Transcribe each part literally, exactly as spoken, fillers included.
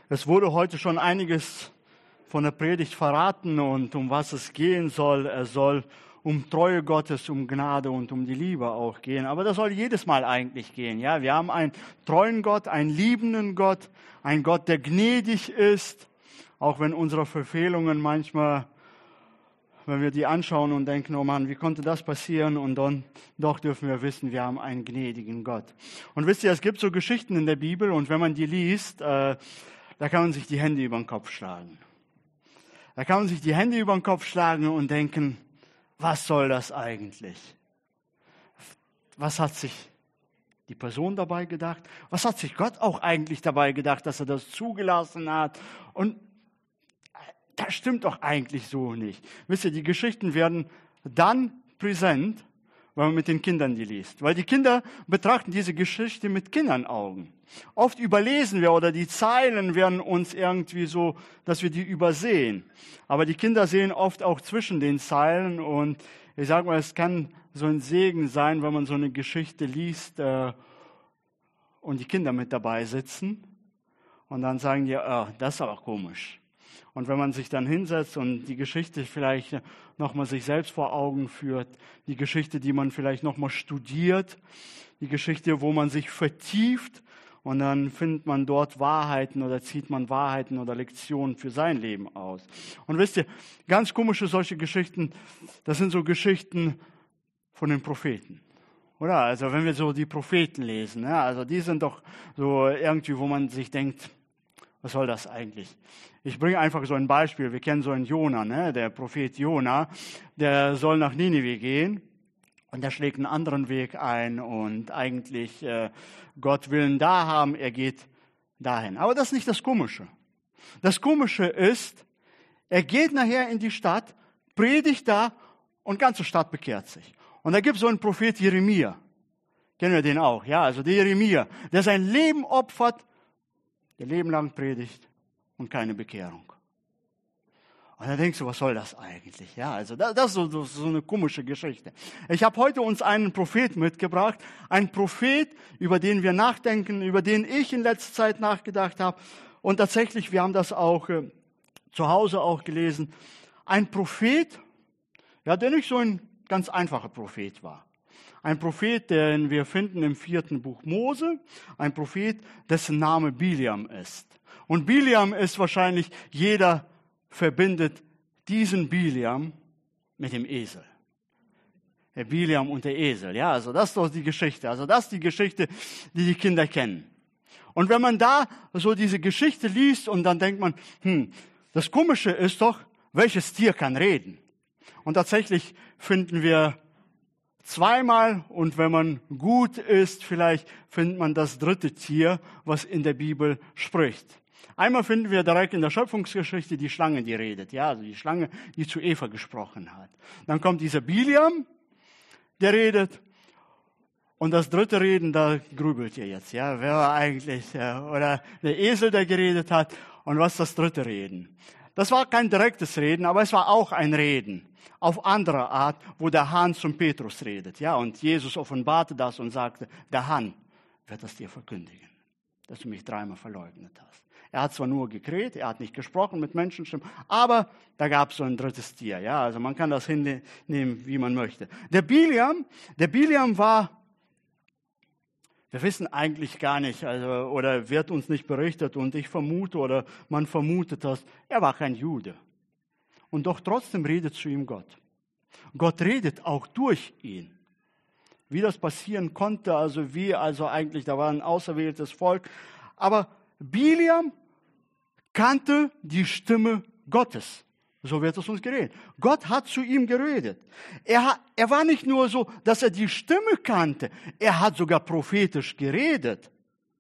Es wurde heute schon einiges von der Predigt verraten und um was es gehen soll. Es soll um Treue Gottes, um Gnade und um die Liebe auch gehen. Aber das soll jedes Mal eigentlich gehen. Ja, wir haben einen treuen Gott, einen liebenden Gott, einen Gott, der gnädig ist, auch wenn unsere Verfehlungen manchmal, wenn wir die anschauen und denken, oh Mann, wie konnte das passieren? Und dann doch dürfen wir wissen, wir haben einen gnädigen Gott. Und wisst ihr, es gibt so Geschichten in der Bibel und wenn man die liest, äh, da kann man sich die Hände über den Kopf schlagen. Da kann man sich die Hände über den Kopf schlagen und denken, was soll das eigentlich? Was hat sich die Person dabei gedacht? Was hat sich Gott auch eigentlich dabei gedacht, dass er das zugelassen hat? Und das stimmt doch eigentlich so nicht. Wisst ihr, die Geschichten werden dann präsent, wenn man mit den Kindern die liest. Weil die Kinder betrachten diese Geschichte mit Kindernaugen. Oft überlesen wir oder die Zeilen werden uns irgendwie so, dass wir die übersehen. Aber die Kinder sehen oft auch zwischen den Zeilen und ich sage mal, es kann so ein Segen sein, wenn man so eine Geschichte liest äh, und die Kinder mit dabei sitzen und dann sagen die, oh, das ist aber komisch. Und wenn man sich dann hinsetzt und die Geschichte vielleicht nochmal sich selbst vor Augen führt, die Geschichte, die man vielleicht nochmal studiert, die Geschichte, wo man sich vertieft und dann findet man dort Wahrheiten oder zieht man Wahrheiten oder Lektionen für sein Leben aus. Und wisst ihr, ganz komische solche Geschichten, das sind so Geschichten von den Propheten. Oder? Also wenn wir so die Propheten lesen, ja, also die sind doch so irgendwie, wo man sich denkt, was soll das eigentlich? Ich bringe einfach so ein Beispiel. Wir kennen so einen Jona, ne? Der Prophet Jona, der soll nach Ninive gehen und der schlägt einen anderen Weg ein und eigentlich äh, Gott will ihn da haben, er geht dahin. Aber das ist nicht das Komische. Das Komische ist, er geht nachher in die Stadt, predigt da und ganze Stadt bekehrt sich. Und da gibt es so einen Prophet Jeremia. Kennen wir den auch? Ja, also der Jeremia, der sein Leben opfert, der Leben lang predigt und keine Bekehrung. Und dann denkst du, was soll das eigentlich? Ja, also das, das ist so, so, so eine komische Geschichte. Ich habe heute uns einen Prophet mitgebracht, einen Prophet, über den wir nachdenken, über den ich in letzter Zeit nachgedacht habe. Und tatsächlich, wir haben das auch äh, zu Hause auch gelesen. Ein Prophet, ja, der nicht so ein ganz einfacher Prophet war. Ein Prophet, den wir finden im vierten Buch Mose, ein Prophet, dessen Name Biliam ist. Und Biliam ist wahrscheinlich, jeder verbindet diesen Biliam mit dem Esel. Der Biliam und der Esel, ja, also das ist doch die Geschichte. Also das ist die Geschichte, die die Kinder kennen. Und wenn man da so diese Geschichte liest und dann denkt man, hm, das Komische ist doch, welches Tier kann reden? Und tatsächlich finden wir zweimal und wenn man gut ist, vielleicht findet man das dritte Tier, was in der Bibel spricht. Einmal finden wir direkt in der Schöpfungsgeschichte die Schlange, die redet. Ja, also die Schlange, die zu Eva gesprochen hat. Dann kommt dieser Biliam, der redet. Und das dritte Reden, da grübelt ihr jetzt. Ja, wer war eigentlich, ja, oder der Esel, der geredet hat. Und was ist das dritte Reden? Das war kein direktes Reden, aber es war auch ein Reden. Auf andere Art, wo der Hahn zum Petrus redet. Ja, und Jesus offenbarte das und sagte, der Hahn wird das dir verkündigen, dass du mich dreimal verleugnet hast. Er hat zwar nur gekräht, er hat nicht gesprochen mit Menschenstimmen, aber da gab es so ein drittes Tier. Ja, also man kann das hinnehmen, wie man möchte. Der Biliam, der Biliam war, wir wissen eigentlich gar nicht, also, oder wird uns nicht berichtet und ich vermute oder man vermutet das, er war kein Jude. Und doch trotzdem redet zu ihm Gott. Gott redet auch durch ihn. Wie das passieren konnte, also wie, also eigentlich, da war ein auserwähltes Volk. Aber Biliam kannte die Stimme Gottes. So wird es uns geredet. Gott hat zu ihm geredet. Er, er war nicht nur so, dass er die Stimme kannte, er hat sogar prophetisch geredet.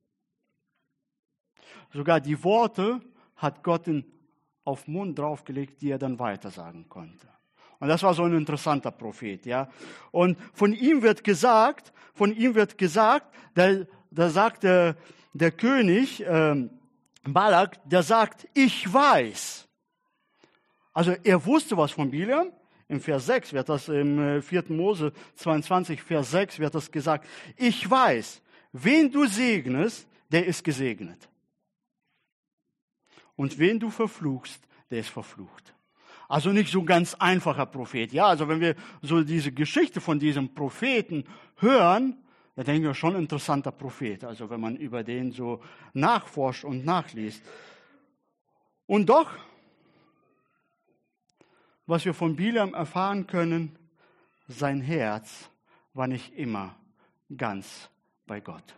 Sogar die Worte hat Gott in auf den Mund draufgelegt, die er dann weitersagen konnte. Und das war so ein interessanter Prophet, ja. Und von ihm wird gesagt, von ihm wird gesagt, da, da sagt der, der König ähm, Balak, der sagt, ich weiß. Also er wusste was von Biliam. Im Vers sechs wird das, im vierten Mose zweiundzwanzig, Vers sechs wird das gesagt, ich weiß, wen du segnest, der ist gesegnet. und wen du verfluchst, der ist verflucht. Also nicht so ganz einfacher Prophet. Ja, also wenn wir so diese Geschichte von diesem Propheten hören, da denken wir schon interessanter Prophet. Also wenn man über den so nachforscht und nachliest. Und doch, was wir von Bileam erfahren können, sein Herz war nicht immer ganz bei Gott.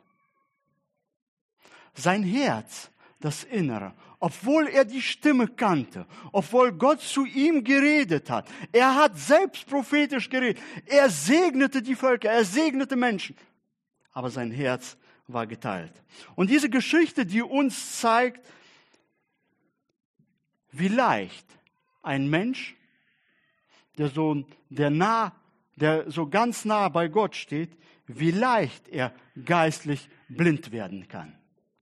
Sein Herz, das Innere, obwohl er die Stimme kannte, obwohl Gott zu ihm geredet hat, er hat selbst prophetisch geredet, er segnete die Völker, er segnete Menschen, aber sein Herz war geteilt. Und diese Geschichte, die uns zeigt, wie leicht ein Mensch, der so, der nah, der so ganz nah bei Gott steht, wie leicht er geistlich blind werden kann.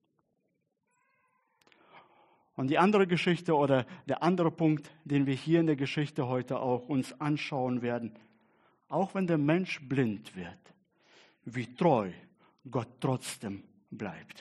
Und die andere Geschichte oder der andere Punkt, den wir hier in der Geschichte heute auch uns anschauen werden, auch wenn der Mensch blind wird, wie treu Gott trotzdem bleibt.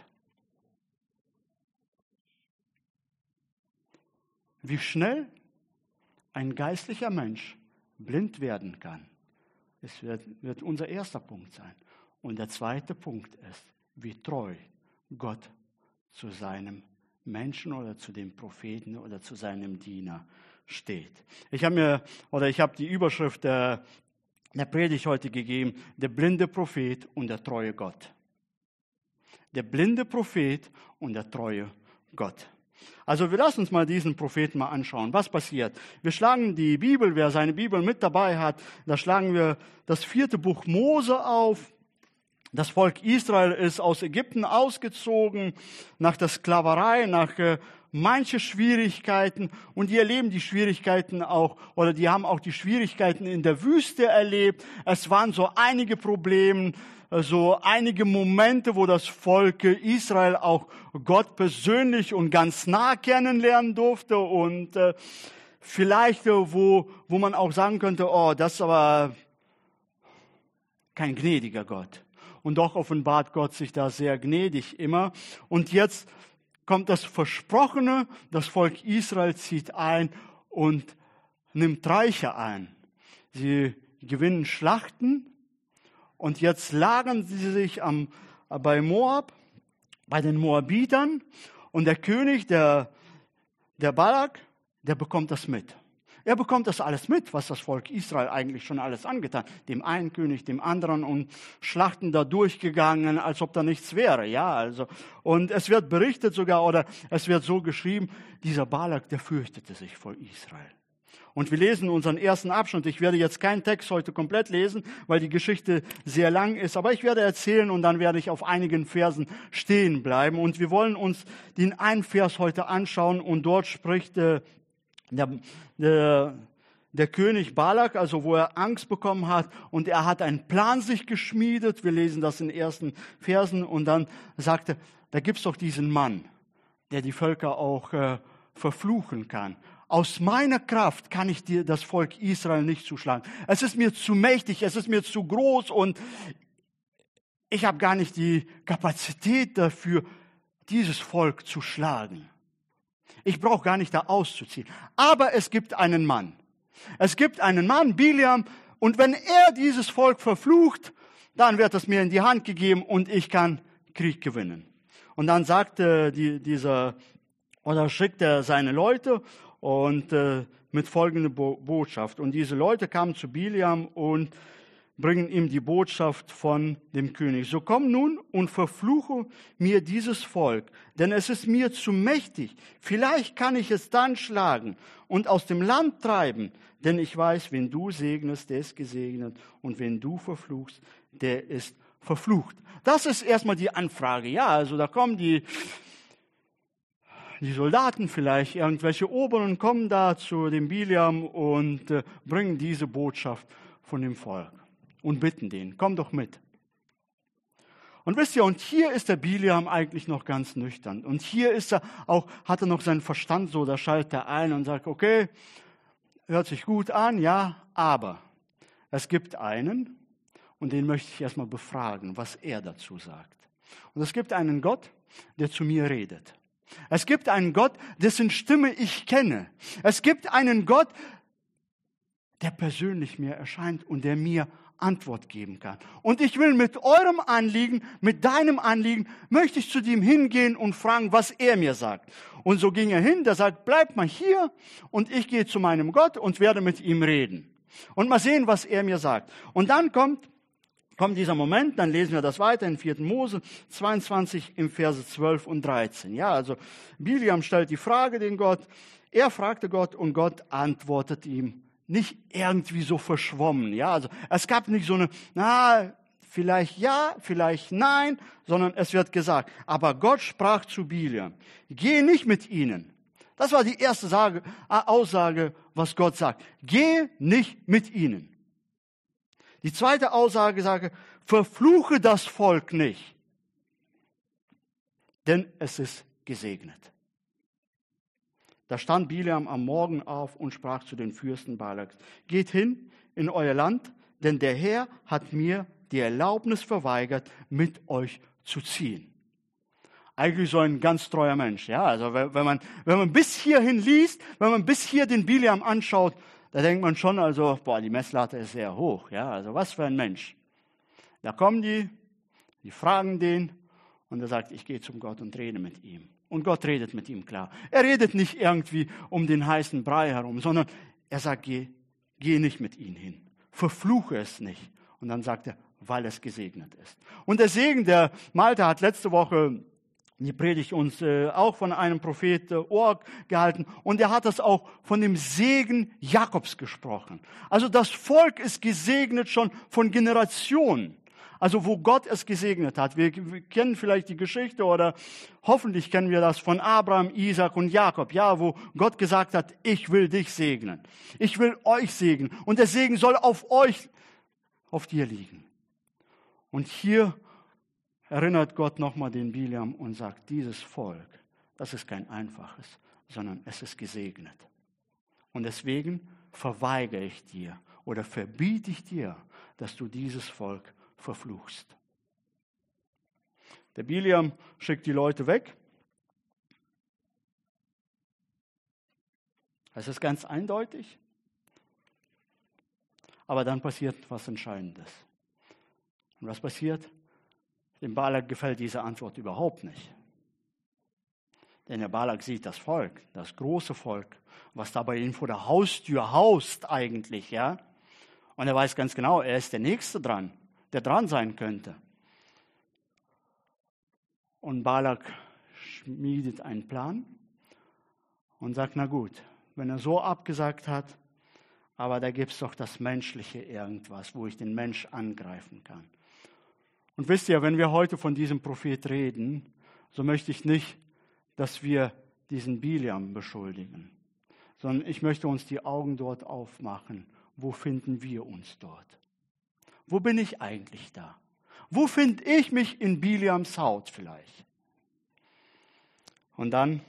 Wie schnell ein geistlicher Mensch blind werden kann, es wird, wird unser erster Punkt sein. Und der zweite Punkt ist, wie treu Gott zu seinem Menschen oder zu dem Propheten oder zu seinem Diener steht. Ich habe mir oder ich habe die Überschrift der, der Predigt heute gegeben: Der blinde Prophet und der treue Gott. Der blinde Prophet und der treue Gott. Also wir lassen uns mal diesen Propheten mal anschauen. Was passiert? Wir schlagen die Bibel, wer seine Bibel mit dabei hat, da schlagen wir das vierte Buch Mose auf. Das Volk Israel ist aus Ägypten ausgezogen nach der Sklaverei, nach äh, manche Schwierigkeiten, und die erleben die Schwierigkeiten auch, oder die haben auch die Schwierigkeiten in der Wüste erlebt. Es waren so einige Probleme, so einige Momente, wo das Volk Israel auch Gott persönlich und ganz nah kennenlernen durfte, und äh, vielleicht äh, wo, wo man auch sagen könnte, oh, das ist aber kein gnädiger Gott. Und doch offenbart Gott sich da sehr gnädig immer. Und jetzt kommt das Versprochene, das Volk Israel zieht ein und nimmt Reiche ein. Sie gewinnen Schlachten und jetzt lagern sie sich am, bei Moab, bei den Moabitern, und der König, der, der Balak, der bekommt das mit. Er bekommt das alles mit, was das Volk Israel eigentlich schon alles angetan hat. Dem einen König, dem anderen, und Schlachten da durchgegangen, als ob da nichts wäre. Ja, also. Und es wird berichtet sogar, oder es wird so geschrieben, dieser Balak, der fürchtete sich vor Israel. Und wir lesen unseren ersten Abschnitt. Ich werde jetzt keinen Text heute komplett lesen, weil die Geschichte sehr lang ist. Aber ich werde erzählen und dann werde ich auf einigen Versen stehen bleiben. Und wir wollen uns den einen Vers heute anschauen, und dort spricht äh, Der, der, der König Balak, also wo er Angst bekommen hat, und er hat einen Plan sich geschmiedet. Wir lesen das in den ersten Versen, und dann sagte, da gibt's doch diesen Mann, der die Völker auch äh, verfluchen kann. Aus meiner Kraft kann ich dir das Volk Israel nicht zuschlagen. Es ist mir zu mächtig, es ist mir zu groß, und ich habe gar nicht die Kapazität dafür, dieses Volk zu schlagen. Ich brauche gar nicht da auszuziehen. Aber es gibt einen Mann. Es gibt einen Mann, Bileam, und wenn er dieses Volk verflucht, dann wird es mir in die Hand gegeben und ich kann Krieg gewinnen. Und dann sagte die, dieser, oder schickt er seine Leute und äh, mit folgender Bo- Botschaft. Und diese Leute kamen zu Bileam und bringen ihm die Botschaft von dem König. So komm nun und verfluche mir dieses Volk, denn es ist mir zu mächtig. Vielleicht kann ich es dann schlagen und aus dem Land treiben, denn ich weiß, wenn du segnest, der ist gesegnet, und wenn du verfluchst, der ist verflucht. Das ist erstmal die Anfrage. Ja, also da kommen die, die Soldaten vielleicht, irgendwelche Oberen kommen da zu dem Bileam und äh, bringen diese Botschaft von dem Volk. Und bitten den, komm doch mit. Und wisst ihr, und hier ist der Bileam eigentlich noch ganz nüchtern. Und hier ist er auch, hat er noch seinen Verstand so, da schaltet er ein und sagt, okay, hört sich gut an, ja, aber es gibt einen, und den möchte ich erstmal befragen, was er dazu sagt. Und es gibt einen Gott, der zu mir redet. Es gibt einen Gott, dessen Stimme ich kenne. Es gibt einen Gott, der persönlich mir erscheint und der mir Antwort geben kann. Und ich will mit eurem Anliegen, mit deinem Anliegen, möchte ich zu ihm hingehen und fragen, was er mir sagt. Und so ging er hin, der sagt, bleib mal hier und ich gehe zu meinem Gott und werde mit ihm reden. Und mal sehen, was er mir sagt. Und dann kommt, kommt dieser Moment, dann lesen wir das weiter in vierten Mose zweiundzwanzig im Verse zwölf und dreizehn. Ja, also Biliam stellt die Frage den Gott, er fragte Gott und Gott antwortet ihm. Nicht irgendwie so verschwommen, ja, also es gab nicht so eine, na, vielleicht ja, vielleicht nein, sondern es wird gesagt, aber Gott sprach zu Biliam, geh nicht mit ihnen. Das war die erste Sage, Aussage, was Gott sagt. Geh nicht mit ihnen. Die zweite Aussage sage, verfluche das Volk nicht, denn es ist gesegnet. Da stand Biliam am Morgen auf und sprach zu den Fürsten Balaks, geht hin in euer Land, denn der Herr hat mir die Erlaubnis verweigert, mit euch zu ziehen. Eigentlich so ein ganz treuer Mensch. Ja, also wenn man, wenn man bis hierhin liest, wenn man bis hier den Biliam anschaut, da denkt man schon, also, boah, die Messlatte ist sehr hoch. Ja, also was für ein Mensch. Da kommen die, die fragen den und er sagt, ich gehe zum Gott und rede mit ihm. Und Gott redet mit ihm klar. Er redet nicht irgendwie um den heißen Brei herum, sondern er sagt, geh, geh nicht mit ihnen hin. Verfluche es nicht. Und dann sagt er, weil es gesegnet ist. Und der Segen, der Malte hat letzte Woche die Predigt uns äh, auch von einem Prophet äh, Org gehalten. Und er hat das auch von dem Segen Jakobs gesprochen. Also das Volk ist gesegnet schon von Generationen. Also wo Gott es gesegnet hat. Wir, wir kennen vielleicht die Geschichte oder hoffentlich kennen wir das von Abraham, Isaac und Jakob. Ja, wo Gott gesagt hat, ich will dich segnen. Ich will euch segnen. Und der Segen soll auf euch, auf dir liegen. Und hier erinnert Gott nochmal den Biliam und sagt, dieses Volk, das ist kein einfaches, sondern es ist gesegnet. Und deswegen verweigere ich dir oder verbiete ich dir, dass du dieses Volk verfluchst. Der Biliam schickt die Leute weg. Es ist ganz eindeutig. Aber dann passiert was Entscheidendes. Und was passiert? Dem Balak gefällt diese Antwort überhaupt nicht. Denn der Balak sieht das Volk, das große Volk, was da bei ihm vor der Haustür haust eigentlich, ja. Und er weiß ganz genau, er ist der Nächste dran, der dran sein könnte. Und Balak schmiedet einen Plan und sagt, na gut, wenn er so abgesagt hat, aber da gibt es doch das Menschliche irgendwas, wo ich den Mensch angreifen kann. Und wisst ihr, wenn wir heute von diesem Prophet reden, so möchte ich nicht, dass wir diesen Biliam beschuldigen, sondern ich möchte uns die Augen dort aufmachen. Wo finden wir uns dort? Wo bin ich eigentlich da? Wo finde ich mich in Biliams Haut vielleicht? Und dann,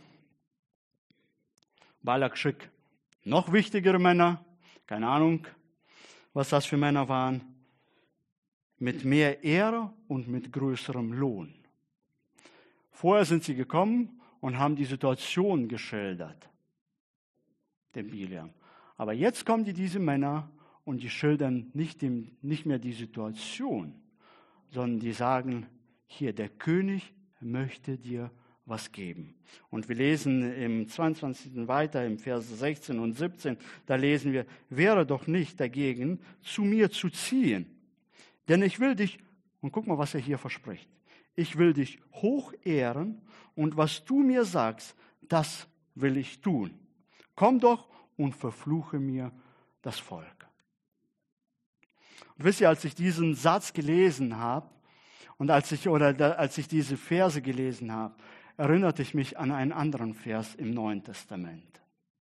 Balak schickt noch wichtigere Männer, keine Ahnung, was das für Männer waren, mit mehr Ehre und mit größerem Lohn. Vorher sind sie gekommen und haben die Situation geschildert, dem Biliam. Aber jetzt kommen die, diese Männer und die schildern nicht, dem, nicht mehr die Situation, sondern die sagen, hier, der König möchte dir was geben. Und wir lesen im zweiundzwanzigsten weiter, im Vers sechzehn und siebzehn, da lesen wir, wäre doch nicht dagegen, zu mir zu ziehen. Denn ich will dich, und guck mal, was er hier verspricht, ich will dich hoch ehren und was du mir sagst, das will ich tun. Komm doch und verfluche mir das Volk. Und wisst ihr, als ich diesen Satz gelesen habe und als ich, oder da, als ich diese Verse gelesen habe, erinnerte ich mich an einen anderen Vers im Neuen Testament.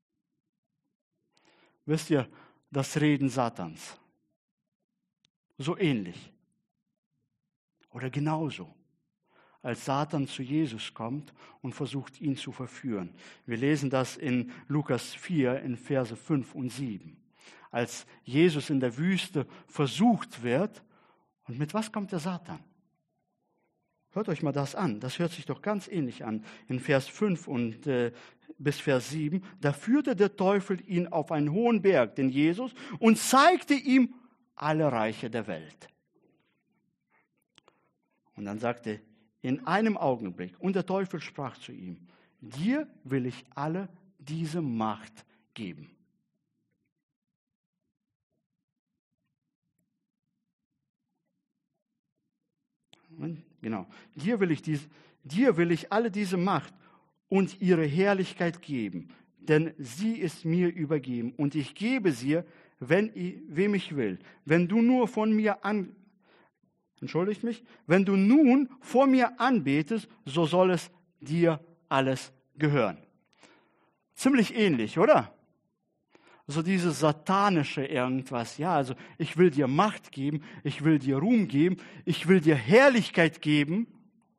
Wisst ihr, das Reden Satans. So ähnlich. Oder genauso. Als Satan zu Jesus kommt und versucht, ihn zu verführen. Wir lesen das in Lukas vier, in Verse fünf und sieben. Als Jesus in der Wüste versucht wird. Und mit was kommt der Satan? Hört euch mal das an. Das hört sich doch ganz ähnlich an. In Vers fünf und äh, bis Vers sieben. Da führte der Teufel ihn auf einen hohen Berg, den Jesus, und zeigte ihm alle Reiche der Welt. Und dann sagte, in einem Augenblick, und der Teufel sprach zu ihm, dir will ich alle diese Macht geben. Genau. Dir will ich dies, dir will ich alle diese Macht und ihre Herrlichkeit geben, denn sie ist mir übergeben und ich gebe sie, wenn ich, wem ich will. Wenn du nur von mir an, entschuldigt mich, wenn du nun vor mir anbetest, so soll es dir alles gehören. Ziemlich ähnlich, oder? So dieses satanische irgendwas. Ja, also ich will dir Macht geben, ich will dir Ruhm geben, ich will dir Herrlichkeit geben.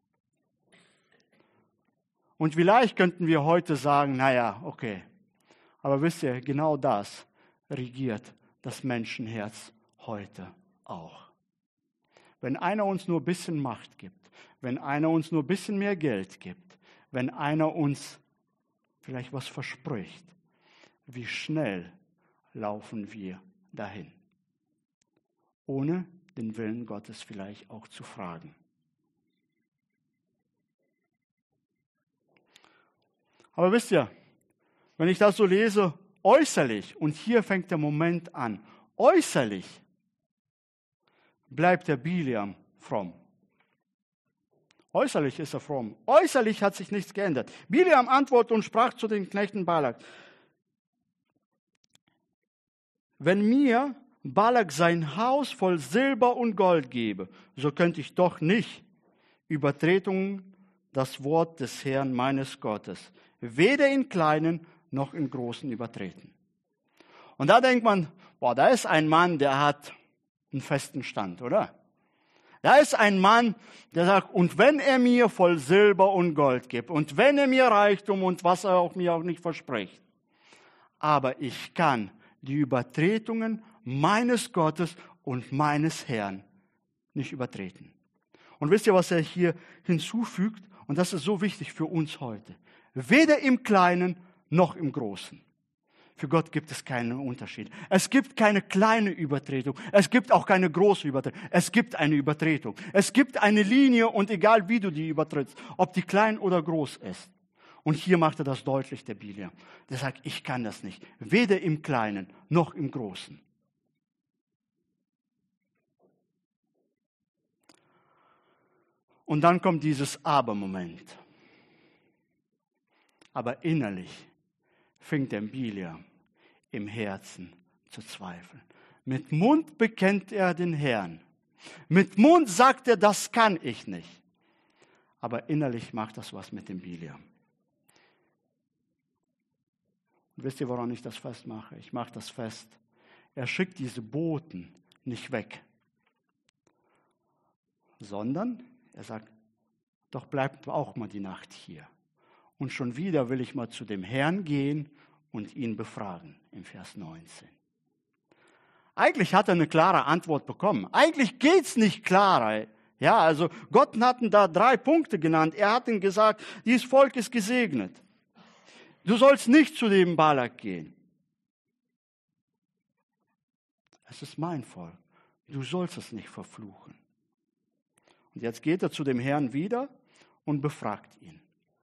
Und vielleicht könnten wir heute sagen, naja, okay, aber wisst ihr, genau das regiert das Menschenherz heute auch. Wenn einer uns nur ein bisschen Macht gibt, wenn einer uns nur ein bisschen mehr Geld gibt, wenn einer uns vielleicht was verspricht, wie schnell laufen wir dahin, ohne den Willen Gottes vielleicht auch zu fragen. Aber wisst ihr, wenn ich das so lese, äußerlich, und hier fängt der Moment an, äußerlich bleibt der Biliam fromm. Äußerlich ist er fromm. Äußerlich hat sich nichts geändert. Biliam antwortete und sprach zu den Knechten Balak, wenn mir Balak sein Haus voll Silber und Gold gebe, so könnte ich doch nicht Übertretungen das Wort des Herrn meines Gottes, weder in kleinen noch in großen übertreten. Und da denkt man, boah, da ist ein Mann, der hat einen festen Stand, oder? Da ist ein Mann, der sagt, und wenn er mir voll Silber und Gold gibt, und wenn er mir Reichtum und was er auch mir auch nicht verspricht, aber ich kann die Übertretungen meines Gottes und meines Herrn nicht übertreten. Und wisst ihr, was er hier hinzufügt? Und das ist so wichtig für uns heute. Weder im Kleinen noch im Großen. Für Gott gibt es keinen Unterschied. Es gibt keine kleine Übertretung. Es gibt auch keine große Übertretung. Es gibt eine Übertretung. Es gibt eine Linie und egal wie du die übertrittst, ob die klein oder groß ist. Und hier macht er das deutlich, der Biliam. Der sagt, ich kann das nicht. Weder im Kleinen noch im Großen. Und dann kommt dieses Aber-Moment. Aber innerlich fängt der Biliam im Herzen zu zweifeln. Mit Mund bekennt er den Herrn. Mit Mund sagt er, das kann ich nicht. Aber innerlich macht das was mit dem Biliam. Und wisst ihr, woran ich das festmache? Ich mache das fest. Er schickt diese Boten nicht weg, sondern er sagt, doch bleibt auch mal die Nacht hier. Und schon wieder will ich mal zu dem Herrn gehen und ihn befragen, im Vers neunzehn. Eigentlich hat er eine klare Antwort bekommen. Eigentlich geht es nicht klarer. Ja, also Gott hat ihm da drei Punkte genannt. Er hat ihm gesagt, dieses Volk ist gesegnet. Du sollst nicht zu dem Balak gehen. Es ist mein Volk. Du sollst es nicht verfluchen. Und jetzt geht er zu dem Herrn wieder und befragt ihn.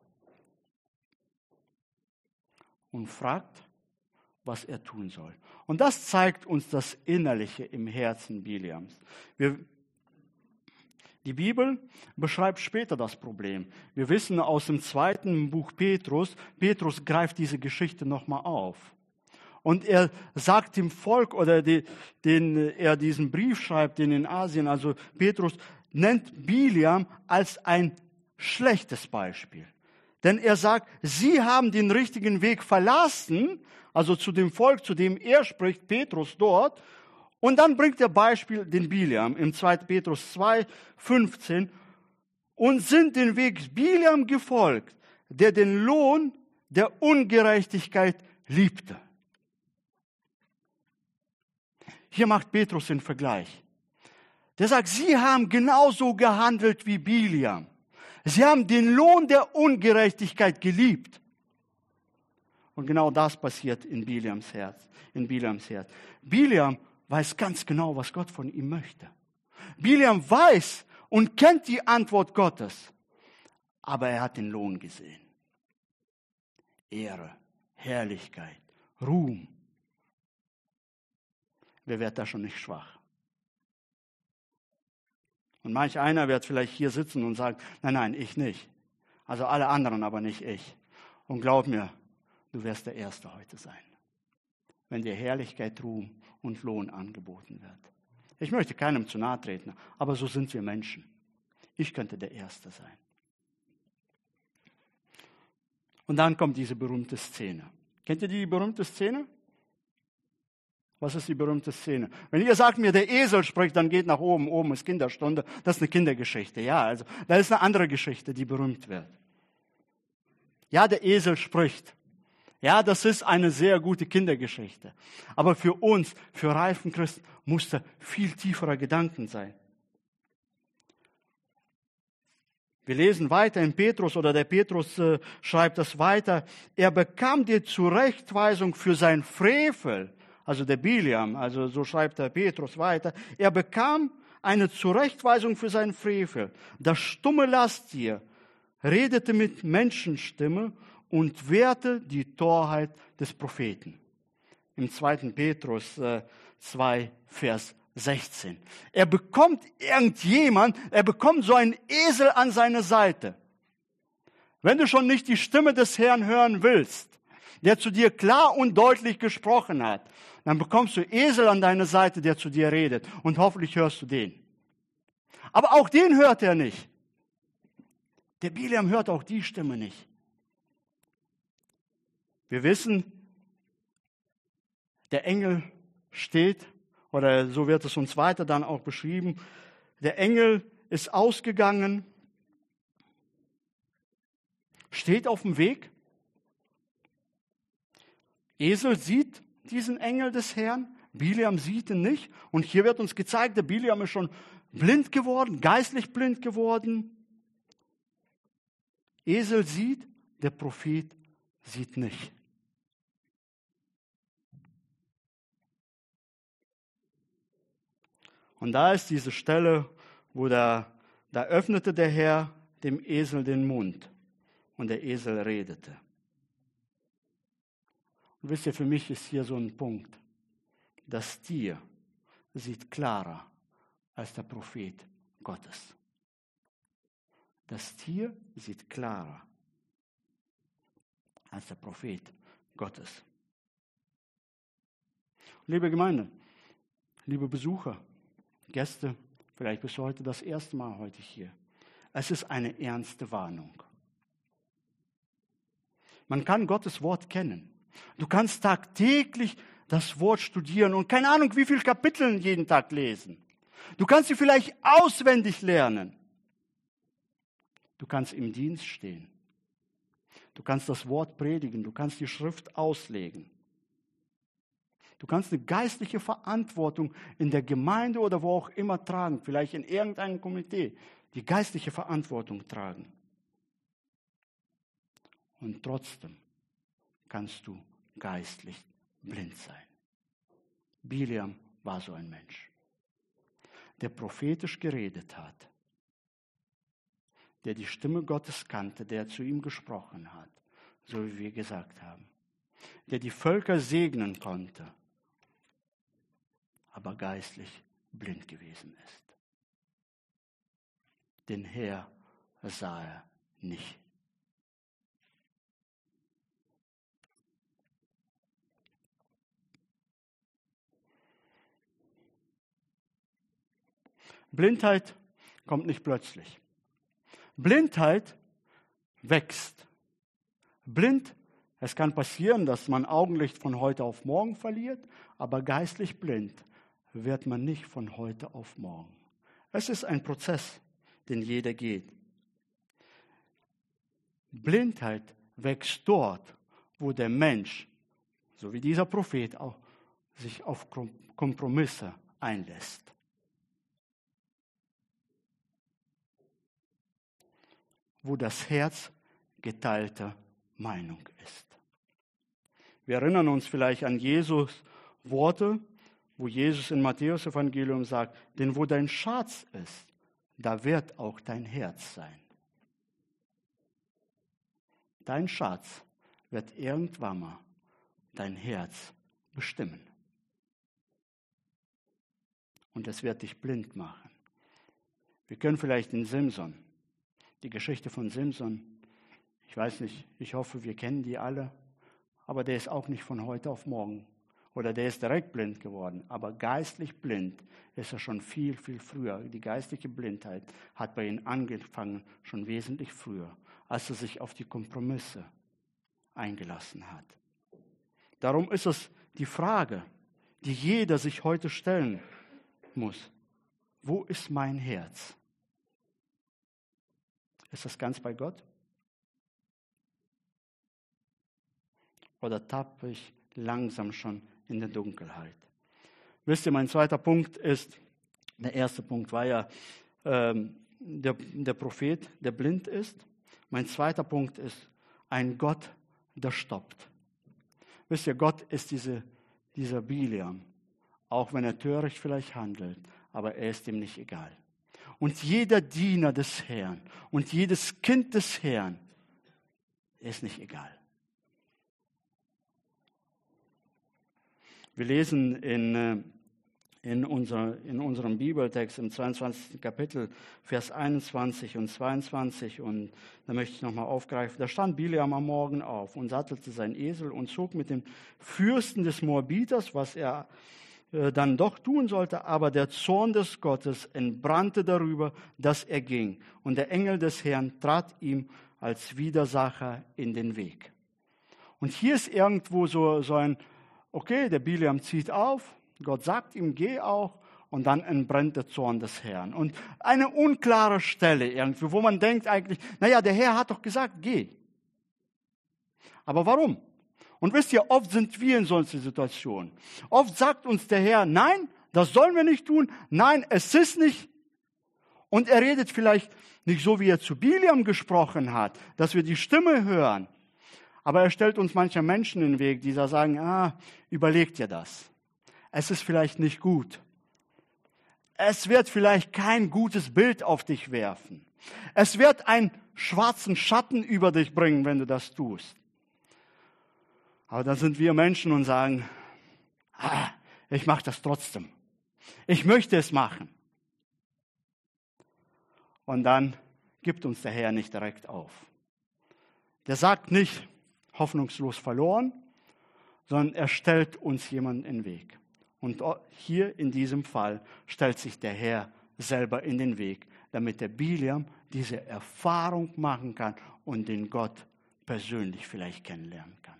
Und fragt, was er tun soll. Und das zeigt uns das Innerliche im Herzen Biliams. Wir, die Bibel beschreibt später das Problem. Wir wissen aus dem zweiten Buch Petrus, Petrus greift diese Geschichte nochmal auf. Und er sagt dem Volk, oder die, den er diesen Brief schreibt, den in Asien, also Petrus nennt Biliam als ein schlechtes Beispiel. Denn er sagt, sie haben den richtigen Weg verlassen, also zu dem Volk, zu dem er spricht, Petrus dort. Und dann bringt er Beispiel den Biliam im zweiten Petrus zwei, fünfzehn und sind den Weg Biliam gefolgt, der den Lohn der Ungerechtigkeit liebte. Hier macht Petrus den Vergleich. Der sagt, sie haben genauso gehandelt wie Biliam. Sie haben den Lohn der Ungerechtigkeit geliebt. Und genau das passiert in Bileams Herz. In Bileams Herz. Bileam weiß ganz genau, was Gott von ihm möchte. Bileam weiß und kennt die Antwort Gottes. Aber er hat den Lohn gesehen. Ehre, Herrlichkeit, Ruhm. Wer wird da schon nicht schwach? Und manch einer wird vielleicht hier sitzen und sagen, nein, nein, ich nicht. Also alle anderen, aber nicht ich. Und glaub mir, du wirst der Erste heute sein, wenn dir Herrlichkeit, Ruhm und Lohn angeboten wird. Ich möchte keinem zu nahe treten, aber so sind wir Menschen. Ich könnte der Erste sein. Und dann kommt diese berühmte Szene. Kennt ihr die berühmte Szene? Was ist die berühmte Szene? Wenn ihr sagt mir, der Esel spricht, dann geht nach oben, oben ist Kinderstunde. Das ist eine Kindergeschichte. Ja, also da ist eine andere Geschichte, die berühmt wird. Ja, der Esel spricht. Ja, das ist eine sehr gute Kindergeschichte. Aber für uns, für reifen Christen, muss da viel tieferer Gedanken sein. Wir lesen weiter in Petrus, oder der Petrus äh, schreibt das weiter. Er bekam die Zurechtweisung für sein Frevel, also der Bileam, also so schreibt der Petrus weiter. Er bekam eine Zurechtweisung für sein Frevel. Das stumme Lasttier redete mit Menschenstimme und wehrte die Torheit des Propheten. Im zweiten Petrus äh, zwei, Vers sechzehn. Er bekommt irgendjemand, er bekommt so einen Esel an seine Seite. Wenn du schon nicht die Stimme des Herrn hören willst, der zu dir klar und deutlich gesprochen hat, dann bekommst du Esel an deine Seite, der zu dir redet. Und hoffentlich hörst du den. Aber auch den hört er nicht. Der Bileam hört auch die Stimme nicht. Wir wissen, der Engel steht, oder so wird es uns weiter dann auch beschrieben, der Engel ist ausgegangen, steht auf dem Weg. Esel sieht diesen Engel des Herrn, Bileam sieht ihn nicht. Und hier wird uns gezeigt, der Bileam ist schon blind geworden, geistlich blind geworden. Esel sieht, der Prophet sieht nicht. Und da ist diese Stelle, wo da, da öffnete der Herr dem Esel den Mund und der Esel redete. Und wisst ihr, für mich ist hier so ein Punkt. Das Tier sieht klarer als der Prophet Gottes. Das Tier sieht klarer als der Prophet Gottes. Liebe Gemeinde, liebe Besucher, Gäste, vielleicht bist du heute das erste Mal heute hier. Es ist eine ernste Warnung. Man kann Gottes Wort kennen. Du kannst tagtäglich das Wort studieren und keine Ahnung, wie viele Kapitel jeden Tag lesen. Du kannst sie vielleicht auswendig lernen. Du kannst im Dienst stehen. Du kannst das Wort predigen. Du kannst die Schrift auslegen. Du kannst eine geistliche Verantwortung in der Gemeinde oder wo auch immer tragen, vielleicht in irgendeinem Komitee, die geistliche Verantwortung tragen. Und trotzdem kannst du geistlich blind sein. Bileam war so ein Mensch, der prophetisch geredet hat, der die Stimme Gottes kannte, der zu ihm gesprochen hat, so wie wir gesagt haben, der die Völker segnen konnte, aber geistlich blind gewesen ist. Den Herr sah er nicht. Blindheit kommt nicht plötzlich. Blindheit wächst. Blind, es kann passieren, dass man Augenlicht von heute auf morgen verliert, aber geistlich blind wird man nicht von heute auf morgen. Es ist ein Prozess, den jeder geht. Blindheit wächst dort, wo der Mensch, so wie dieser Prophet, auch sich auf Kompromisse einlässt. wo das Herz geteilter Meinung ist. Wir erinnern uns vielleicht an Jesus Worte, wo Jesus in Matthäus Evangelium sagt, denn wo dein Schatz ist, da wird auch dein Herz sein. Dein Schatz wird irgendwann mal dein Herz bestimmen. Und es wird dich blind machen. Wir können vielleicht den Simson, die Geschichte von Simson, ich weiß nicht, ich hoffe, wir kennen die alle, aber der ist auch nicht von heute auf morgen. Oder der ist direkt blind geworden. Aber geistlich blind ist er schon viel, viel früher. Die geistliche Blindheit hat bei ihm angefangen, schon wesentlich früher, als er sich auf die Kompromisse eingelassen hat. Darum ist es die Frage, die jeder sich heute stellen muss. Wo ist mein Herz? Ist das ganz bei Gott? Oder tappe ich langsam schon in der Dunkelheit? Wisst ihr, mein zweiter Punkt ist, der erste Punkt war ja ähm, der, der Prophet, der blind ist. Mein zweiter Punkt ist ein Gott, der stoppt. Wisst ihr, Gott ist diese, dieser Biliam, auch wenn er töricht vielleicht handelt, aber er ist ihm nicht egal. Und jeder Diener des Herrn und jedes Kind des Herrn ist nicht egal. Wir lesen in, in, unser, in unserem Bibeltext im zweiundzwanzigsten Kapitel, Vers einundzwanzig und zweiundzwanzig, und da möchte ich nochmal aufgreifen. Da stand Biliam am Morgen auf und sattelte seinen Esel und zog mit dem Fürsten des Moabiters, was er äh, dann doch tun sollte, aber der Zorn des Gottes entbrannte darüber, dass er ging. Und der Engel des Herrn trat ihm als Widersacher in den Weg. Und hier ist irgendwo so, so ein Okay, der Biliam zieht auf, Gott sagt ihm, geh auch, und dann entbrennt der Zorn des Herrn. Und eine unklare Stelle irgendwie, wo man denkt eigentlich, naja, der Herr hat doch gesagt, geh. Aber warum? Und wisst ihr, oft sind wir in solchen Situationen. Oft sagt uns der Herr, nein, das sollen wir nicht tun, nein, es ist nicht. Und er redet vielleicht nicht so, wie er zu Biliam gesprochen hat, dass wir die Stimme hören. Aber er stellt uns mancher Menschen in den Weg, die da sagen, ah, überleg dir das. Es ist vielleicht nicht gut. Es wird vielleicht kein gutes Bild auf dich werfen. Es wird einen schwarzen Schatten über dich bringen, wenn du das tust. Aber dann sind wir Menschen und sagen, ah, ich mache das trotzdem. Ich möchte es machen. Und dann gibt uns der Herr nicht direkt auf. Der sagt nicht, hoffnungslos verloren, sondern er stellt uns jemanden in den Weg. Und hier in diesem Fall stellt sich der Herr selber in den Weg, damit der Biliam diese Erfahrung machen kann und den Gott persönlich vielleicht kennenlernen kann.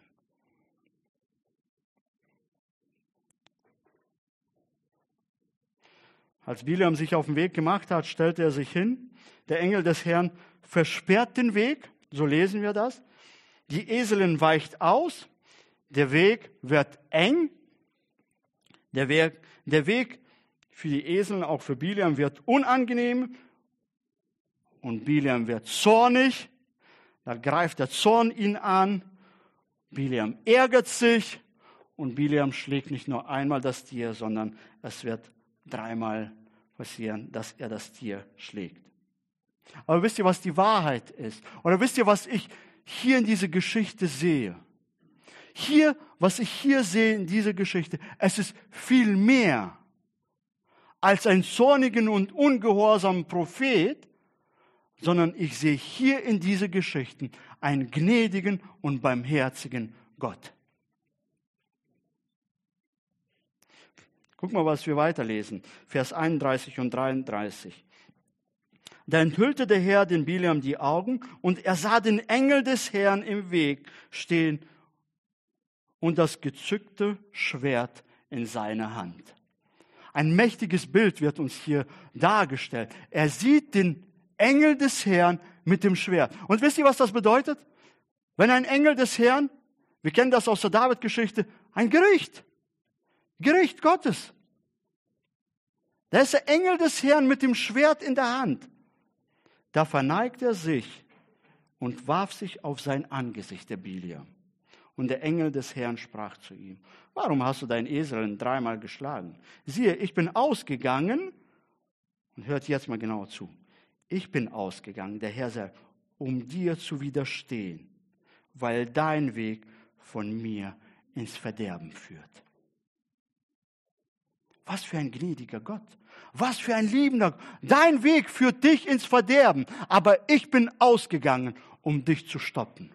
Als Biliam sich auf den Weg gemacht hat, stellte er sich hin. Der Engel des Herrn versperrt den Weg, so lesen wir das. Die Eselin weicht aus, der Weg wird eng, der Weg, der Weg für die Eseln, auch für Biliam, wird unangenehm und Biliam wird zornig, da greift der Zorn ihn an, Biliam ärgert sich und Biliam schlägt nicht nur einmal das Tier, sondern es wird dreimal passieren, dass er das Tier schlägt. Aber wisst ihr, was die Wahrheit ist? Oder wisst ihr, was ich hier in dieser Geschichte sehe? Hier, was ich hier sehe in dieser Geschichte, es ist viel mehr als ein zornigen und ungehorsamen Prophet, sondern ich sehe hier in dieser Geschichte einen gnädigen und barmherzigen Gott. Guck mal, was wir weiterlesen. Vers einunddreißig und dreiunddreißig. Da enthüllte der Herr den Biliam die Augen und er sah den Engel des Herrn im Weg stehen und das gezückte Schwert in seiner Hand. Ein mächtiges Bild wird uns hier dargestellt. Er sieht den Engel des Herrn mit dem Schwert. Und wisst ihr, was das bedeutet? Wenn ein Engel des Herrn, wir kennen das aus der David-Geschichte, ein Gericht, Gericht Gottes. Da ist der Engel des Herrn mit dem Schwert in der Hand. Da verneigt er sich und warf sich auf sein Angesicht, der Biliam. Und der Engel des Herrn sprach zu ihm: Warum hast du deinen Esel dreimal geschlagen? Siehe, ich bin ausgegangen, und hört jetzt mal genau zu, ich bin ausgegangen, der Herr sagt, um dir zu widerstehen, weil dein Weg von mir ins Verderben führt. Was für ein gnädiger Gott. Was für ein liebender Gott. Dein Weg führt dich ins Verderben, aber ich bin ausgegangen, um dich zu stoppen.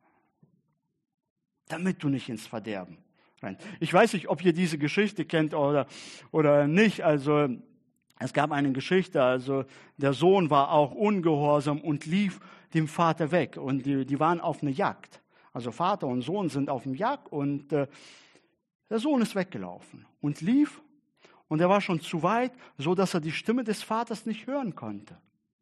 Damit du nicht ins Verderben rennst. Ich weiß nicht, ob ihr diese Geschichte kennt oder, oder nicht. Also es gab eine Geschichte, also der Sohn war auch ungehorsam und lief dem Vater weg. Und die, die waren auf einer Jagd. Also Vater und Sohn sind auf dem Jagd und äh, der Sohn ist weggelaufen und lief. Und er war schon zu weit, so dass er die Stimme des Vaters nicht hören konnte.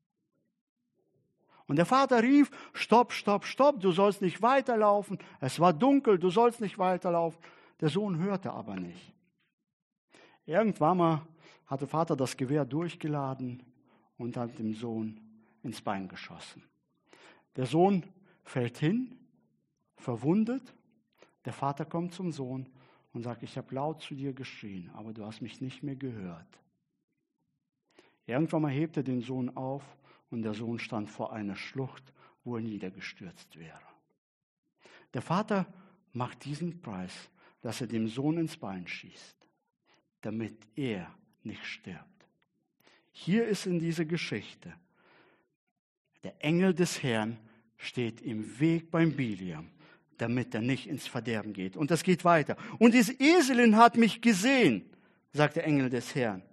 Und der Vater rief: Stopp, stopp, stopp, du sollst nicht weiterlaufen. Es war dunkel, du sollst nicht weiterlaufen. Der Sohn hörte aber nicht. Irgendwann mal hat der Vater das Gewehr durchgeladen und hat dem Sohn ins Bein geschossen. Der Sohn fällt hin, verwundet. Der Vater kommt zum Sohn und sagt: Ich habe laut zu dir geschrien, aber du hast mich nicht mehr gehört. Irgendwann mal hebt er den Sohn auf und der Sohn stand vor einer Schlucht, wo er niedergestürzt wäre. Der Vater macht diesen Preis, dass er dem Sohn ins Bein schießt, damit er nicht stirbt. Hier ist in dieser Geschichte, der Engel des Herrn steht im Weg beim Biliam, damit er nicht ins Verderben geht. Und das geht weiter. Und diese Eselin hat mich gesehen, sagt der Engel des Herrn,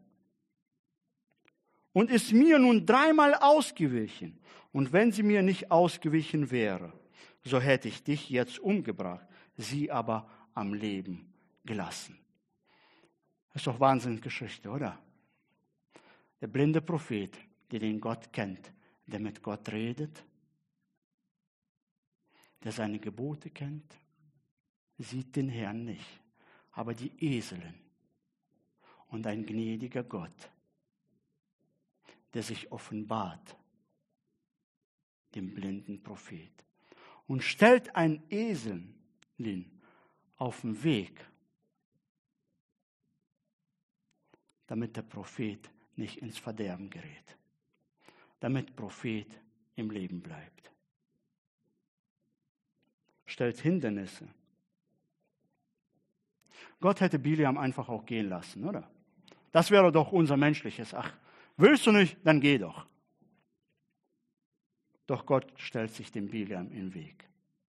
und ist mir nun dreimal ausgewichen. Und wenn sie mir nicht ausgewichen wäre, so hätte ich dich jetzt umgebracht, sie aber am Leben gelassen. Das ist doch Wahnsinnsgeschichte, oder? Der blinde Prophet, der den Gott kennt, der mit Gott redet, der seine Gebote kennt, sieht den Herrn nicht, aber die Eselin und ein gnädiger Gott, der sich offenbart dem blinden Prophet und stellt ein Eselin auf den Weg, damit der Prophet nicht ins Verderben gerät, damit Prophet im Leben bleibt. Stellt Hindernisse. Gott hätte Biliam einfach auch gehen lassen, oder? Das wäre doch unser menschliches. Ach, willst du nicht, dann geh doch. Doch Gott stellt sich dem Biliam in den Weg.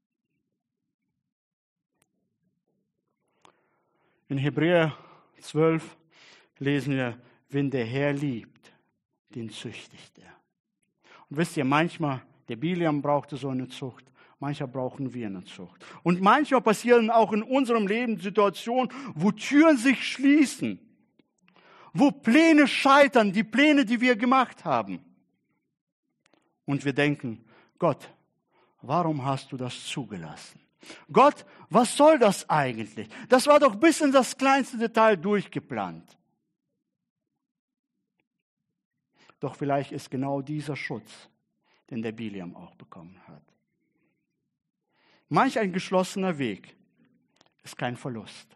In Hebräer zwölf lesen wir: Wenn der Herr liebt, den züchtigt er. Und wisst ihr, manchmal, der Biliam brauchte so eine Zucht, manchmal brauchen wir eine Zucht. Und manchmal passieren auch in unserem Leben Situationen, wo Türen sich schließen, wo Pläne scheitern, die Pläne, die wir gemacht haben. Und wir denken: Gott, warum hast du das zugelassen? Gott, was soll das eigentlich? Das war doch bis in das kleinste Detail durchgeplant. Doch vielleicht ist genau dieser Schutz, den der Biliam auch bekommen hat. Manch ein geschlossener Weg ist kein Verlust.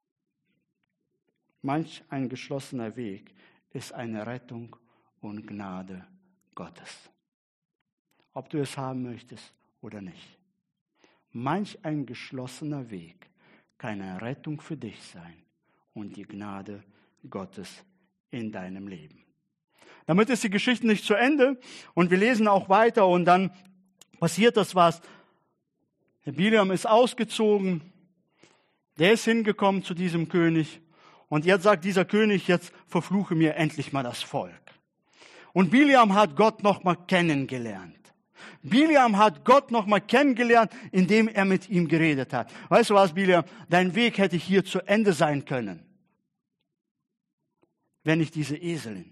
Manch ein geschlossener Weg ist eine Rettung und Gnade Gottes. Ob du es haben möchtest oder nicht. Manch ein geschlossener Weg kann eine Rettung für dich sein und die Gnade Gottes in deinem Leben. Damit ist die Geschichte nicht zu Ende und wir lesen auch weiter und dann passiert das was. Der Biliam ist ausgezogen, der ist hingekommen zu diesem König und jetzt sagt dieser König: Jetzt verfluche mir endlich mal das Volk. Und Biliam hat Gott noch mal kennengelernt. Biliam hat Gott noch mal kennengelernt, indem er mit ihm geredet hat. Weißt du was, Biliam? Dein Weg hätte hier zu Ende sein können, wenn nicht diese Eselin.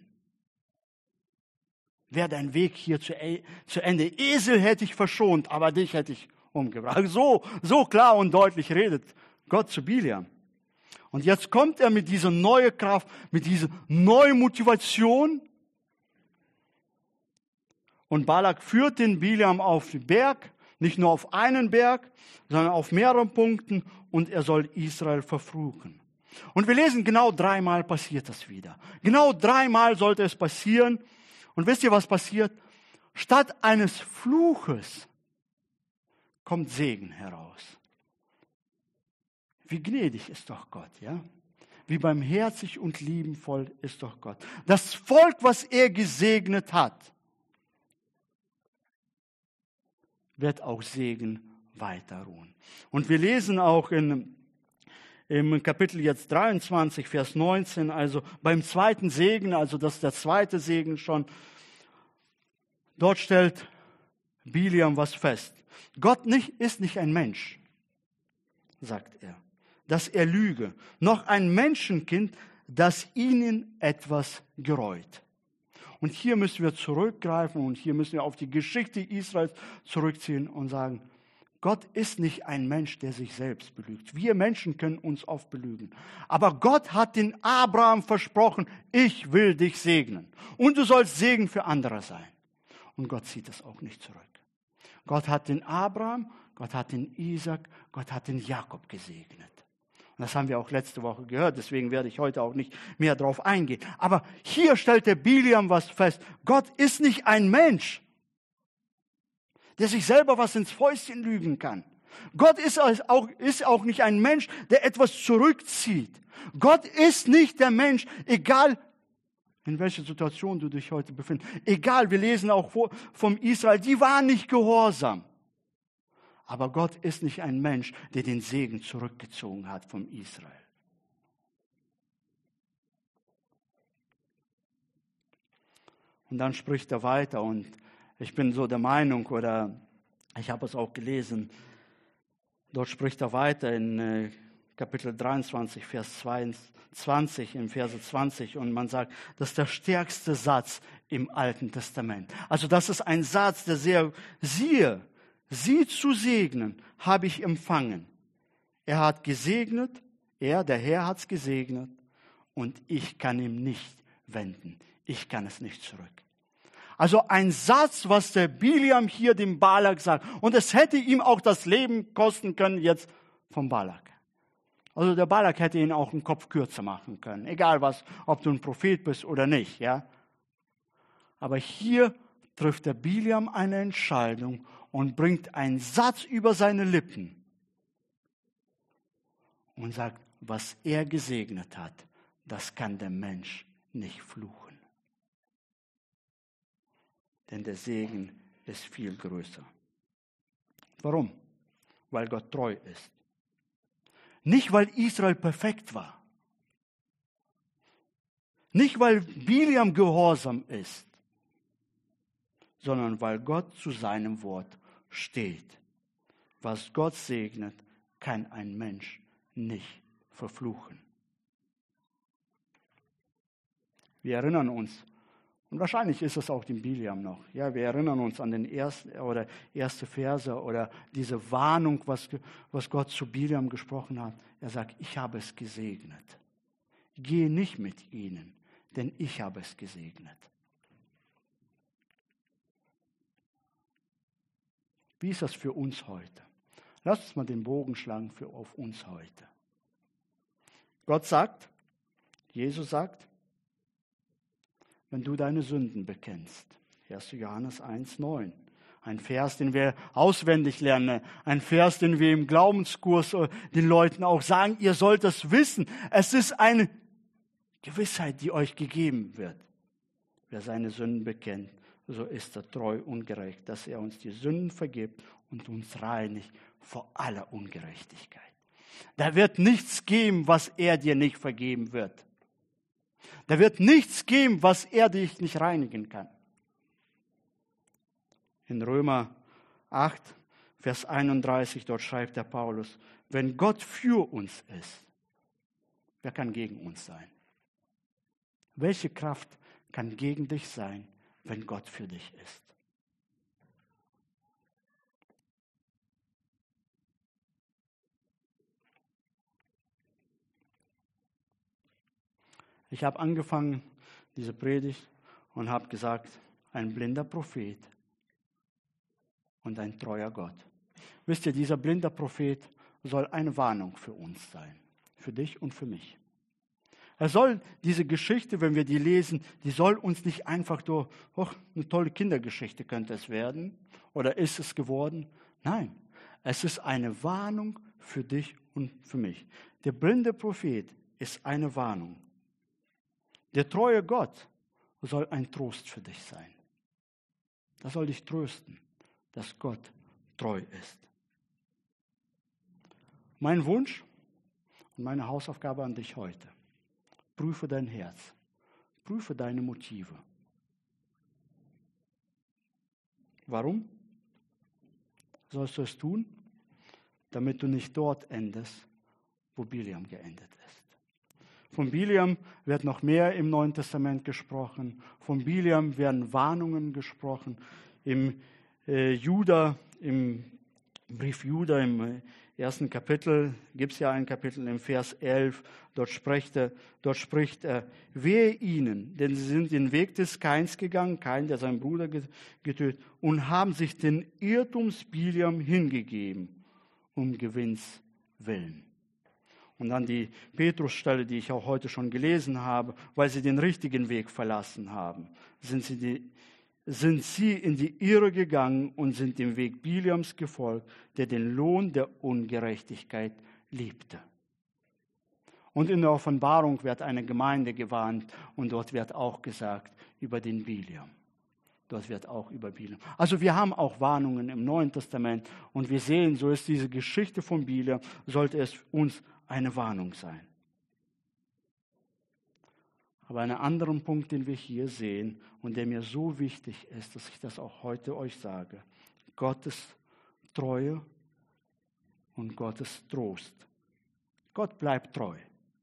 Wäre dein Weg hier zu, zu Ende. Esel hätte ich verschont, aber dich hätte ich umgebracht. So, so klar und deutlich redet Gott zu Biliam. Und jetzt kommt er mit dieser neuen Kraft, mit dieser neuen Motivation. Und Balak führt den Bileam auf den Berg, nicht nur auf einen Berg, sondern auf mehreren Punkten, und er soll Israel verfluchen. Und wir lesen, genau dreimal passiert das wieder. Genau dreimal sollte es passieren. Und wisst ihr, was passiert? Statt eines Fluches kommt Segen heraus. Wie gnädig ist doch Gott, ja? Wie barmherzig und liebenvoll ist doch Gott. Das Volk, was er gesegnet hat, wird auch Segen weiter ruhen. Und wir lesen auch in, im Kapitel jetzt dreiundzwanzig, Vers neunzehn, also beim zweiten Segen, also das ist der zweite Segen schon, dort stellt Bileam was fest. Gott nicht, ist nicht ein Mensch, sagt er, dass er lüge, noch ein Menschenkind, das ihnen etwas gereut. Und hier müssen wir zurückgreifen und hier müssen wir auf die Geschichte Israels zurückziehen und sagen, Gott ist nicht ein Mensch, der sich selbst belügt. Wir Menschen können uns oft belügen. Aber Gott hat den Abraham versprochen, ich will dich segnen. Und du sollst Segen für andere sein. Und Gott zieht es auch nicht zurück. Gott hat den Abraham, Gott hat den Isaac, Gott hat den Jakob gesegnet. Und das haben wir auch letzte Woche gehört, deswegen werde ich heute auch nicht mehr darauf eingehen. Aber hier stellt der Bileam was fest. Gott ist nicht ein Mensch, der sich selber was ins Fäustchen lügen kann. Gott ist auch, ist auch nicht ein Mensch, der etwas zurückzieht. Gott ist nicht der Mensch, egal in welcher Situation du dich heute befindest. Egal, wir lesen auch vom Israel, die waren nicht gehorsam. Aber Gott ist nicht ein Mensch, der den Segen zurückgezogen hat vom Israel. Und dann spricht er weiter und ich bin so der Meinung, oder ich habe es auch gelesen, dort spricht er weiter in äh, Kapitel dreiundzwanzig, Vers zweiundzwanzig, im Verse zwanzig, und man sagt, das ist der stärkste Satz im Alten Testament. Also das ist ein Satz, der sehr, siehe, sie zu segnen, habe ich empfangen. Er hat gesegnet, er, der Herr, hat es gesegnet, und ich kann ihm nicht wenden. Ich kann es nicht zurück. Also ein Satz, was der Bileam hier dem Balak sagt. Und es hätte ihm auch das Leben kosten können jetzt vom Balak. Also der Balak hätte ihn auch einen Kopf kürzer machen können. Egal was, ob du ein Prophet bist oder nicht, ja. Aber hier trifft der Bileam eine Entscheidung und bringt einen Satz über seine Lippen und sagt, was er gesegnet hat, das kann der Mensch nicht fluchen. Denn der Segen ist viel größer. Warum? Weil Gott treu ist. Nicht, weil Israel perfekt war. Nicht, weil Bileam gehorsam ist, sondern weil Gott zu seinem Wort steht. Was Gott segnet, kann ein Mensch nicht verfluchen. Wir erinnern uns, und wahrscheinlich ist es auch dem Bileam noch. Ja, wir erinnern uns an den ersten oder erste Verse oder diese Warnung, was, was Gott zu Bileam gesprochen hat. Er sagt, ich habe es gesegnet. Gehe nicht mit ihnen, denn ich habe es gesegnet. Wie ist das für uns heute? Lass uns mal den Bogen schlagen für auf uns heute. Gott sagt, Jesus sagt, wenn du deine Sünden bekennst. erster Johannes eins neun. Ein Vers, den wir auswendig lernen. Ein Vers, den wir im Glaubenskurs den Leuten auch sagen, ihr sollt es wissen. Es ist eine Gewissheit, die euch gegeben wird. Wer seine Sünden bekennt, so ist er treu und gerecht, dass er uns die Sünden vergibt und uns reinigt vor aller Ungerechtigkeit. Da wird nichts geben, was er dir nicht vergeben wird. Da wird nichts geben, was er dich nicht reinigen kann. In Römer acht, Vers einunddreißig, dort schreibt der Paulus, wenn Gott für uns ist, wer kann gegen uns sein? Welche Kraft kann gegen dich sein, wenn Gott für dich ist? Ich habe angefangen, diese Predigt, und habe gesagt, ein blinder Prophet und ein treuer Gott. Wisst ihr, dieser blinde Prophet soll eine Warnung für uns sein, für dich und für mich. Er soll diese Geschichte, wenn wir die lesen, die soll uns nicht einfach durch, oh, eine tolle Kindergeschichte könnte es werden oder ist es geworden. Nein, es ist eine Warnung für dich und für mich. Der blinde Prophet ist eine Warnung. Der treue Gott soll ein Trost für dich sein. Das soll dich trösten, dass Gott treu ist. Mein Wunsch und meine Hausaufgabe an dich heute: Prüfe dein Herz, prüfe deine Motive. Warum sollst du es tun? Damit du nicht dort endest, wo Biliam geendet ist. Von Biliam wird noch mehr im Neuen Testament gesprochen. Von Biliam werden Warnungen gesprochen. Im äh, Juda, im Brief Juda, im ersten Kapitel, gibt es ja ein Kapitel im Vers elf, dort spricht er, dort spricht er, wehe ihnen, denn sie sind den Weg des Kains gegangen, Kain, der seinen Bruder getötet, und haben sich den Irrtums Biliam hingegeben, um Gewinns willen. Und dann die Petrusstelle, die ich auch heute schon gelesen habe, weil sie den richtigen Weg verlassen haben, sind sie, die, sind sie in die Irre gegangen und sind dem Weg Biliams gefolgt, der den Lohn der Ungerechtigkeit liebte. Und in der Offenbarung wird eine Gemeinde gewarnt und dort wird auch gesagt über den Biliam. Dort wird auch über Biliam. Also wir haben auch Warnungen im Neuen Testament und wir sehen, so ist diese Geschichte von Biliam, sollte es uns eine Warnung sein. Aber einen anderen Punkt, den wir hier sehen und der mir so wichtig ist, dass ich das auch heute euch sage: Gottes Treue und Gottes Trost. Gott bleibt treu.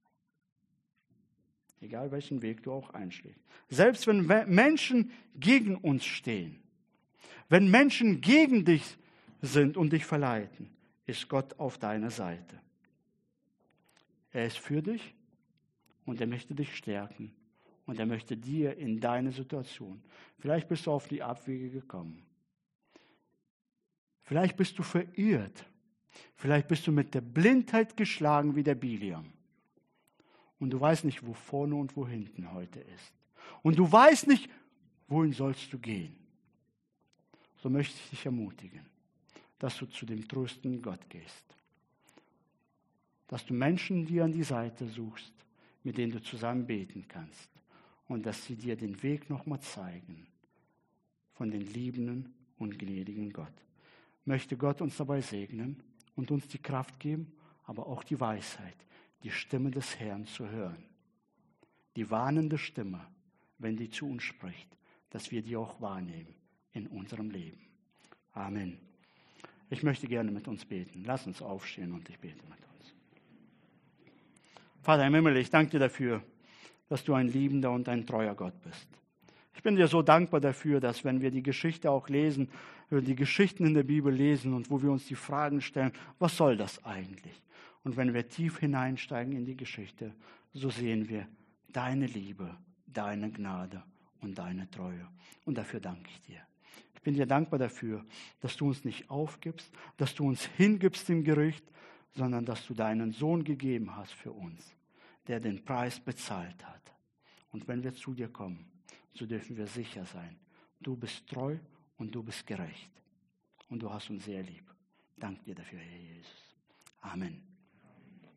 Egal welchen Weg du auch einschlägst. Selbst wenn Menschen gegen uns stehen, wenn Menschen gegen dich sind und dich verleiten, ist Gott auf deiner Seite. Er ist für dich und er möchte dich stärken und er möchte dir in deine Situation. Vielleicht bist du auf die Abwege gekommen. Vielleicht bist du verirrt. Vielleicht bist du mit der Blindheit geschlagen wie der Biliam. Und du weißt nicht, wo vorne und wo hinten heute ist. Und du weißt nicht, wohin sollst du gehen. So möchte ich dich ermutigen, dass du zu dem tröstenden Gott gehst. Dass du Menschen dir an die Seite suchst, mit denen du zusammen beten kannst. Und dass sie dir den Weg nochmal zeigen von den liebenden und gnädigen Gott. Möchte Gott uns dabei segnen und uns die Kraft geben, aber auch die Weisheit, die Stimme des Herrn zu hören. Die warnende Stimme, wenn die zu uns spricht, dass wir die auch wahrnehmen in unserem Leben. Amen. Ich möchte gerne mit uns beten. Lass uns aufstehen und ich bete mit uns. Vater im Himmel, ich danke dir dafür, dass du ein liebender und ein treuer Gott bist. Ich bin dir so dankbar dafür, dass wenn wir die Geschichte auch lesen, die Geschichten in der Bibel lesen und wo wir uns die Fragen stellen, was soll das eigentlich? Und wenn wir tief hineinsteigen in die Geschichte, so sehen wir deine Liebe, deine Gnade und deine Treue. Und dafür danke ich dir. Ich bin dir dankbar dafür, dass du uns nicht aufgibst, dass du uns hingibst im Gericht, sondern dass du deinen Sohn gegeben hast für uns, der den Preis bezahlt hat. Und wenn wir zu dir kommen, so dürfen wir sicher sein, du bist treu und du bist gerecht. Und du hast uns sehr lieb. Danke dir dafür, Herr Jesus. Amen.